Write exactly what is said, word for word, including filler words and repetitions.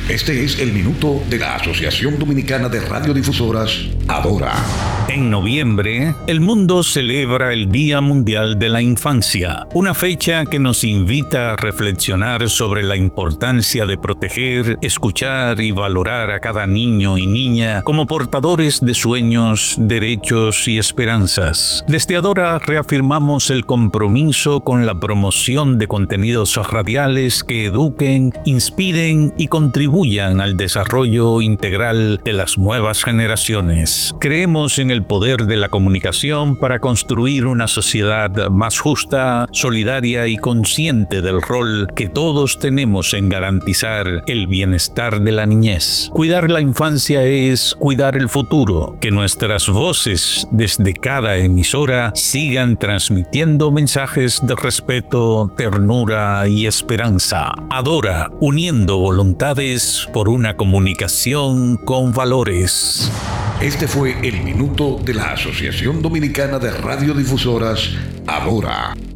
Este es el minuto de la Asociación Dominicana de Radiodifusoras, Adora. En noviembre, el mundo celebra el Día Mundial de la Infancia, una fecha que nos invita a reflexionar sobre la importancia de proteger, escuchar y valorar a cada niño y niña como portadores de sueños, derechos y esperanzas. Desde Adora reafirmamos el compromiso con la promoción de contenidos radiales que eduquen, inspiren y contribuyan al desarrollo integral de las nuevas generaciones. Creemos en el poder de la comunicación para construir una sociedad más justa, solidaria y consciente del rol que todos tenemos en garantizar el bienestar de la niñez. Cuidar la infancia es cuidar el futuro. Que nuestras voces desde cada emisora sigan transmitiendo mensajes de respeto, ternura y esperanza. Adora, uniendo voluntades por una comunicación con valores. Este fue el minuto de la Asociación Dominicana de Radiodifusoras, Adora.